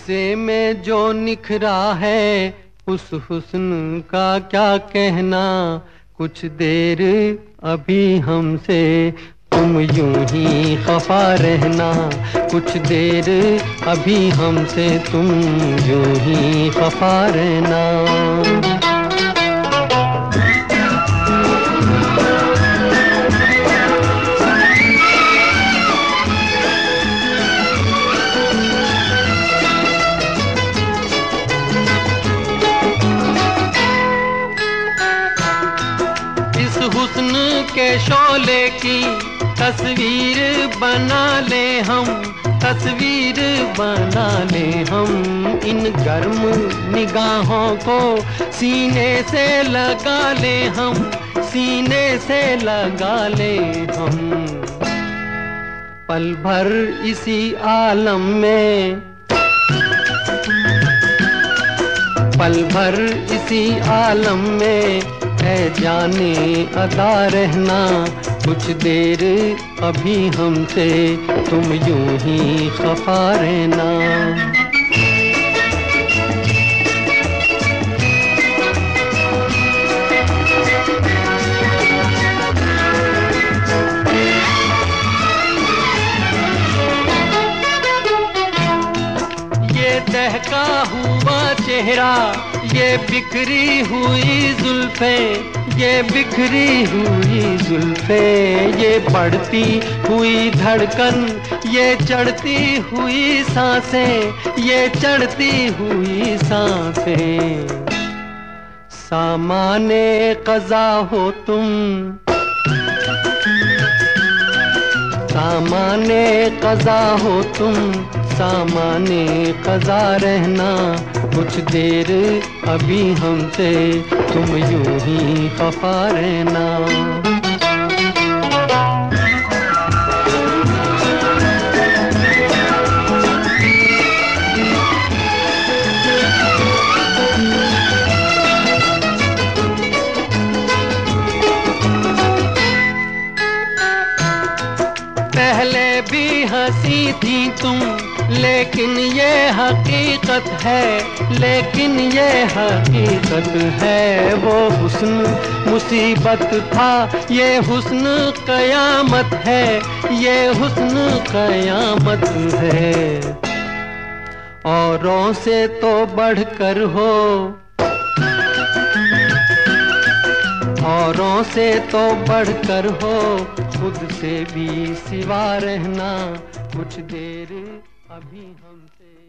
गुस्से में जो निखरा है उस हुस्न का क्या कहना। कुछ देर अभी हमसे तुम यूं ही खफा रहना। कुछ देर अभी हमसे तुम यूं ही खफा रहना। हुस्न के शोले की तस्वीर बना ले हम, तस्वीर बना ले हम। इन गर्म निगाहों को सीने से लगा ले हम, सीने से लगा ले हम। पल भर इसी आलम में, पल भर इसी आलम में है जाने अदा रहना। कुछ देर अभी हमसे तुम यूं ही खफा रहना। ये दहका हुआ चेहरा, ये बिखरी हुई जुल्फें, ये बिखरी हुई जुल्फें। ये बढ़ती हुई धड़कन, ये चढ़ती हुई सांसें, ये चढ़ती हुई सांसें। सामाने क़ज़ा हो तुम, सामाने क़ज़ा हो तुम, सामाने क़ज़ा रहना। कुछ देर अभी हमसे तुम यूं ही खफा रहना। पहले भी हंसी थी तुम, लेकिन ये हकीकत है, लेकिन ये हकीकत है। वो हुस्न मुसीबत था, ये हुस्न कयामत है, ये हुस्न कयामत है। औरों से तो बढ़कर हो, औरों से तो बढ़कर हो, खुद से भी सिवा रहना। कुछ देर अभी हमसे